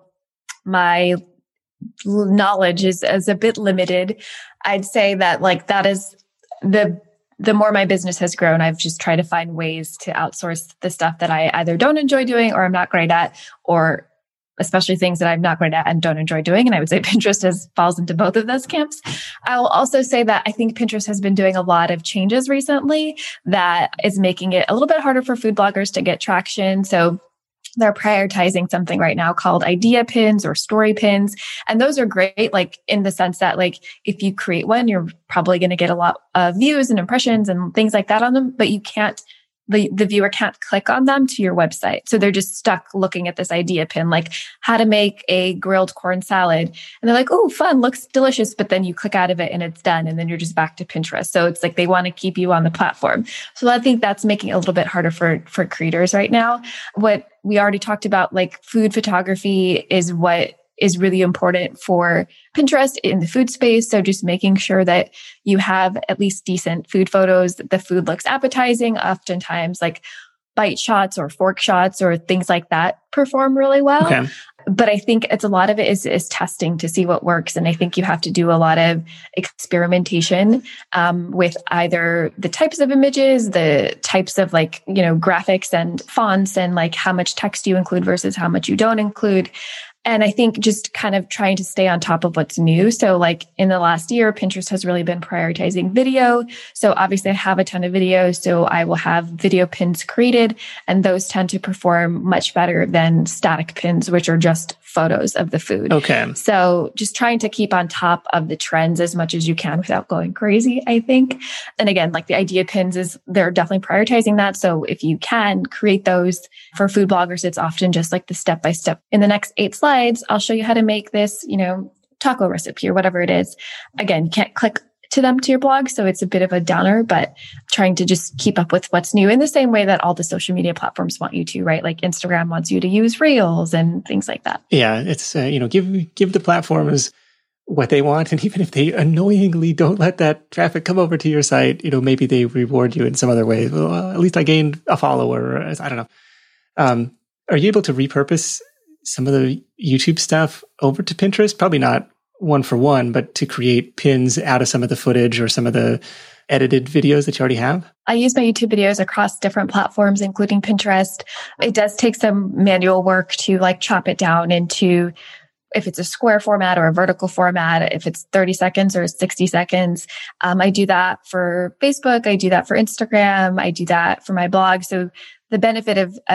my knowledge is, is a bit limited. I'd say that like that is the the more my business has grown, I've just tried to find ways to outsource the stuff that I either don't enjoy doing or I'm not great at, or especially things that I'm not great at and don't enjoy doing. And I would say Pinterest has falls into both of those camps. I will also say that I think Pinterest has been doing a lot of changes recently that is making it a little bit harder for food bloggers to get traction. So they're prioritizing something right now called idea pins or story pins. And those are great, like in the sense that like if you create one, you're probably going to get a lot of views and impressions and things like that on them, but you can't, the, the viewer can't click on them to your website. So they're just stuck looking at this idea pin, like how to make a grilled corn salad. And they're like, oh, fun, looks delicious. But then you click out of it and it's done. And then you're just back to Pinterest. So it's like they want to keep you on the platform. So I think that's making it a little bit harder for, for creators right now. What we already talked about, like food photography is what is really important for Pinterest in the food space. So just making sure that you have at least decent food photos, that the food looks appetizing. Oftentimes like bite shots or fork shots or things like that perform really well. Okay. But I think it's a lot of it is, is testing to see what works. And I think you have to do a lot of experimentation um, with either the types of images, the types of like, you know, graphics and fonts, and like how much text you include versus how much you don't include. And I think just kind of trying to stay on top of what's new. So like in the last year, Pinterest has really been prioritizing video. So obviously I have a ton of videos. So I will have video pins created, and those tend to perform much better than static pins, which are just photos of the food. Okay. So just trying to keep on top of the trends as much as you can without going crazy, I think. And again, like the idea pins is they're definitely prioritizing that. So if you can create those for food bloggers, it's often just like the step-by-step. In the next eight slides, I'll show you how to make this, you know, taco recipe or whatever it is. Again, you can't click to them to your blog. So it's a bit of a downer, but trying to just keep up with what's new in the same way that all the social media platforms want you to, right? Like Instagram wants you to use Reels and things like that. Yeah. It's, uh, you know, give, give the platforms what they want. And even if they annoyingly don't let that traffic come over to your site, you know, maybe they reward you in some other way. Well, at least I gained a follower. Or, I don't know. Um, are you able to repurpose some of the YouTube stuff over to Pinterest? Probably not one for one, but to create pins out of some of the footage or some of the edited videos that you already have? I use my YouTube videos across different platforms, including Pinterest. It does take some manual work to like chop it down into, if it's a square format or a vertical format, if it's thirty seconds or sixty seconds. Um, I do that for Facebook. I do that for Instagram. I do that for my blog. So the benefit of, of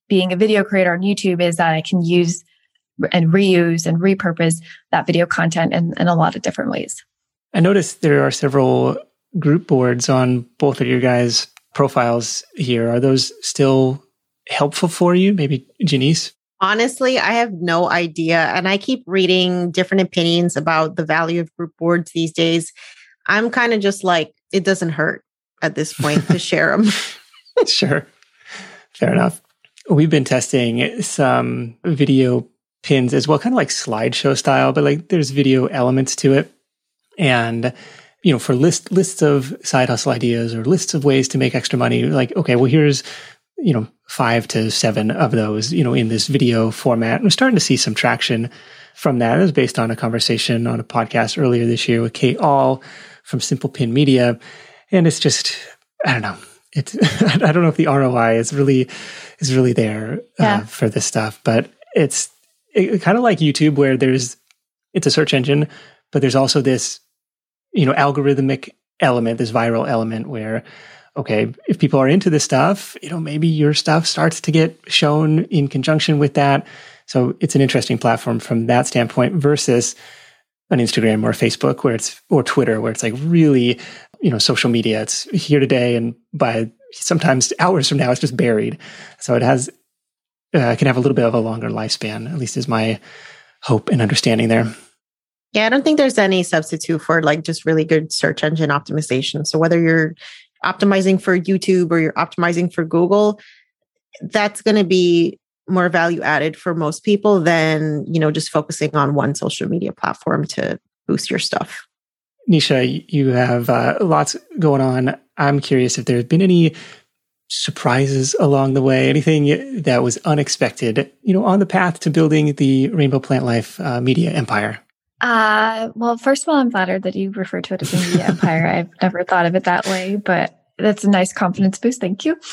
being a video creator on YouTube is that I can use and reuse and repurpose that video content in, in a lot of different ways. I noticed there are several group boards on both of your guys' profiles here. Are those still helpful for you? Maybe Janice? Honestly, I have no idea. And I keep reading different opinions about the value of group boards these days. I'm kind of just like, it doesn't hurt at this point to share them. Sure. Fair enough. We've been testing some video pins as well, kind of like slideshow style, but like there's video elements to it. And, you know, for list, lists of side hustle ideas or lists of ways to make extra money, like, okay, well, here's, you know, five to seven of those, you know, in this video format. And we're starting to see some traction from that. It was based on a conversation on a podcast earlier this year with Kate All from Simple Pin Media. And it's just, I don't know. It's, I don't know if the R O I is really, is really there yeah. uh, for this stuff, but it's it, kind of like YouTube where there's, it's a search engine, but there's also this, you know, algorithmic element, this viral element where, okay, if people are into this stuff, you know, maybe your stuff starts to get shown in conjunction with that. So it's an interesting platform from that standpoint versus an Instagram or Facebook where it's, or Twitter, where it's like really, you know, social media. It's here today, and by sometimes hours from now, it's just buried. So it has, uh, can have a little bit of a longer lifespan, at least is my hope and understanding there. Yeah, I don't think there's any substitute for like just really good search engine optimization. So whether you're optimizing for YouTube or you're optimizing for Google, that's going to be more value added for most people than, you know, just focusing on one social media platform to boost your stuff. Nisha, you have uh, lots going on. I'm curious if there's been any surprises along the way, anything that was unexpected, you know, on the path to building the Rainbow Plant Life uh, media empire. Uh, well, first of all, I'm flattered that you refer to it as a media empire. I've never thought of it that way, but that's a nice confidence boost. Thank you.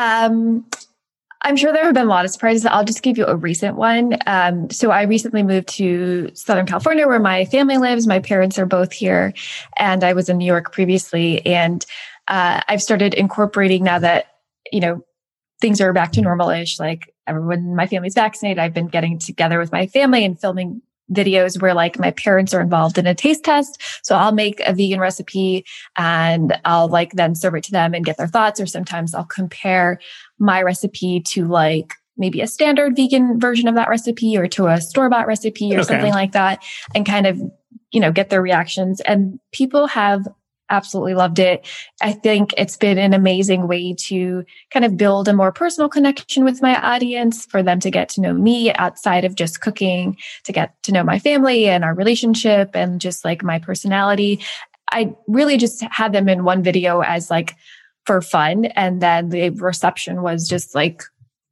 Um, I'm sure there have been a lot of surprises. I'll just give you a recent one. Um, so I recently moved to Southern California where my family lives. My parents are both here, and I was in New York previously. And uh, I've started incorporating now that, you know, things are back to normal-ish. Like everyone in my family's vaccinated. I've been getting together with my family and filming videos where like my parents are involved in a taste test. So I'll make a vegan recipe and I'll like then serve it to them and get their thoughts. Or sometimes I'll compare my recipe to like maybe a standard vegan version of that recipe or to a store-bought recipe or okay. something like that, and kind of, you know, get their reactions. And people have absolutely loved it. I think it's been an amazing way to kind of build a more personal connection with my audience, for them to get to know me outside of just cooking, to get to know my family and our relationship and just like my personality. I really just had them in one video as like for fun. And then the reception was just like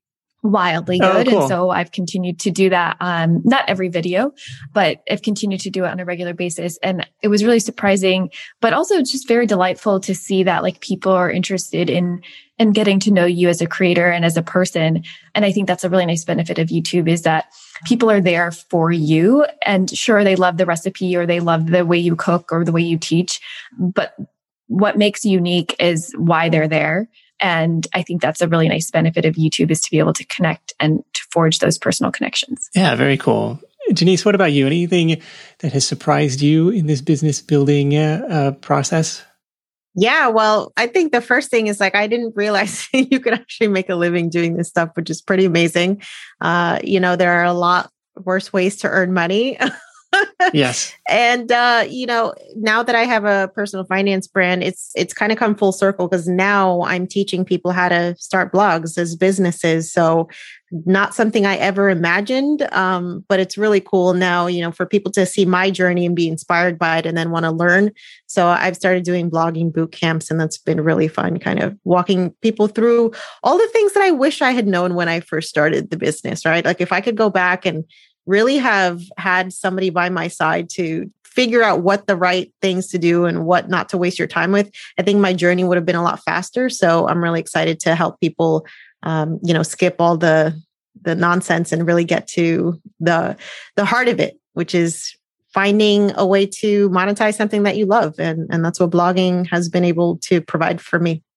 wildly good. Oh, cool. And so I've continued to do that. Um, not every video, but I've continued to do it on a regular basis. And it was really surprising, but also just very delightful to see that like people are interested in, in getting to know you as a creator and as a person. And I think that's a really nice benefit of YouTube, is that people are there for you. And sure, they love the recipe or they love the way you cook or the way you teach, but what makes you unique is why they're there. And I think that's a really nice benefit of YouTube, is to be able to connect and to forge those personal connections. Yeah, very cool. Janice, what about you? Anything that has surprised you in this business building uh, uh, process? Yeah, well, I think the first thing is like, I didn't realize you could actually make a living doing this stuff, which is pretty amazing. Uh, you know, there are a lot worse ways to earn money. Yes. And, uh, you know, now that I have a personal finance brand, it's, it's kind of come full circle, because now I'm teaching people how to start blogs as businesses. So not something I ever imagined. Um, but it's really cool now, you know, for people to see my journey and be inspired by it and then want to learn. So I've started doing blogging boot camps, and that's been really fun, kind of walking people through all the things that I wish I had known when I first started the business, right? Like if I could go back and really have had somebody by my side to figure out what the right things to do and what not to waste your time with, I think my journey would have been a lot faster. So I'm really excited to help people, um, you know, skip all the the nonsense and really get to the the heart of it, which is finding a way to monetize something that you love. And, and that's what blogging has been able to provide for me.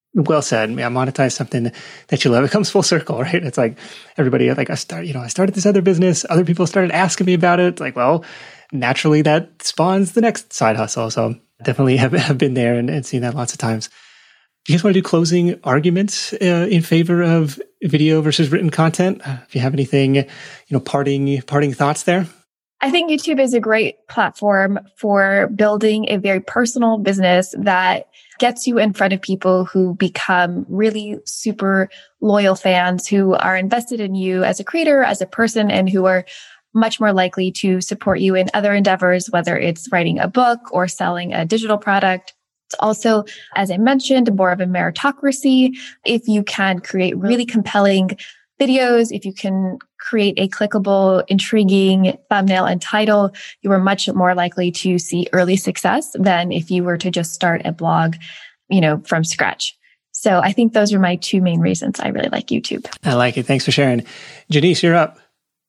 well said. Yeah, monetize something that you love. It comes full circle, right? It's like everybody, like I start, you know, I started this other business. Other people started asking me about it. It's like, well, naturally that spawns the next side hustle. So definitely have, have been there and, and seen that lots of times. Do you guys want to do closing arguments uh, in favor of video versus written content? Uh, if you have anything, you know, parting, parting thoughts there? I think YouTube is a great platform for building a very personal business that gets you in front of people who become really super loyal fans who are invested in you as a creator, as a person, and who are much more likely to support you in other endeavors, whether it's writing a book or selling a digital product. It's also, as I mentioned, more of a meritocracy. If you can create really compelling videos, if you can create a clickable, intriguing thumbnail and title, you are much more likely to see early success than if you were to just start a blog, you know, from scratch. So I think those are my two main reasons I really like YouTube. I like it. Thanks for sharing. Janice, you're up.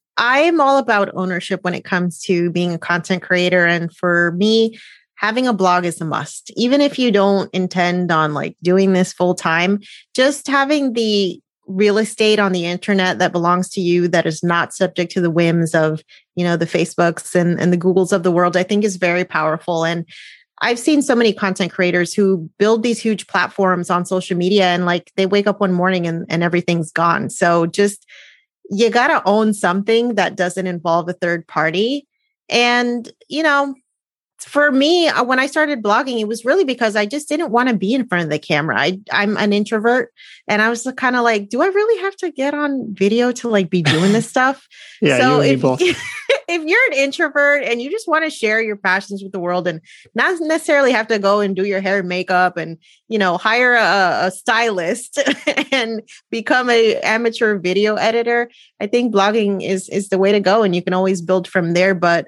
I'm all about ownership when it comes to being a content creator. And for me, having a blog is a must. Even if you don't intend on like doing this full time, just having the real estate on the internet that belongs to you, that is not subject to the whims of, you know, the Facebooks and, and the Googles of the world, I think is very powerful. And I've seen so many content creators who build these huge platforms on social media and like they wake up one morning and, and everything's gone. So just, you got to own something that doesn't involve a third party. And, you know, for me, when I started blogging, it was really because I just didn't want to be in front of the camera. I, I'm an introvert and I was kind of like, do I really have to get on video to like be doing this stuff? Yeah, so you and me if, both. if you're an introvert and you just want to share your passions with the world and not necessarily have to go and do your hair and makeup and, you know, hire a, a stylist and become a amateur video editor, I think blogging is, is the way to go and you can always build from there. But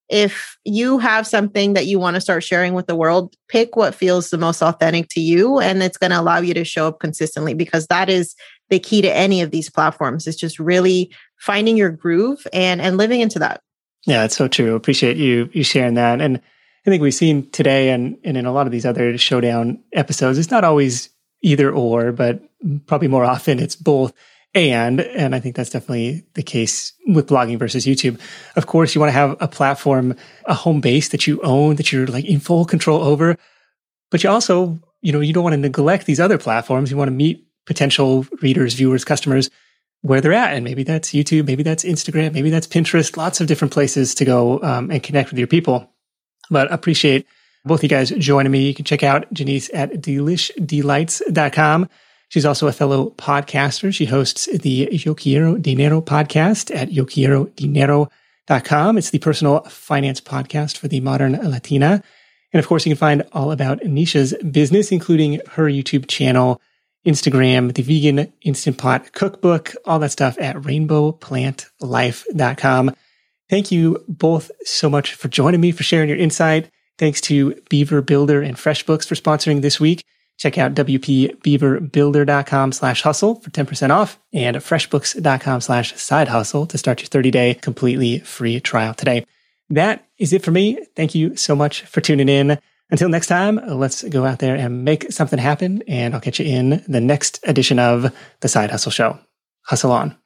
if you have something that you want to start sharing with the world, pick what feels the most authentic to you. And it's going to allow you to show up consistently because that is the key to any of these platforms. It's just really finding your groove and, and living into that. Yeah, it's so true. Appreciate you you sharing that. And I think we've seen today and, and in a lot of these other Showdown episodes, it's not always either or, but probably more often it's both. And, and I think that's definitely the case with blogging versus YouTube. Of course, you want to have a platform, a home base that you own, that you're like in full control over. But you also, you know, you don't want to neglect these other platforms. You want to meet potential readers, viewers, customers where they're at. And maybe that's YouTube, maybe that's Instagram, maybe that's Pinterest, lots of different places to go um, and connect with your people. But appreciate both you guys joining me. You can check out Janice at delish delights dot com. She's also a fellow podcaster. She hosts the Yo Quiero Dinero podcast at yo quiero dinero dot com. It's the personal finance podcast for the modern Latina. And of course, you can find all about Nisha's business, including her YouTube channel, Instagram, the Vegan Instant Pot cookbook, all that stuff at rainbow plant life dot com. Thank you both so much for joining me, for sharing your insight. Thanks to Beaver Builder and FreshBooks for sponsoring this week. Check out w p beaver builder dot com slash hustle for ten percent off and freshbooks dot com slash side hustle to start your thirty day completely free trial today. That is it for me. Thank you so much for tuning in. Until next time, let's go out there and make something happen, and I'll catch you in the next edition of The Side Hustle Show. Hustle on.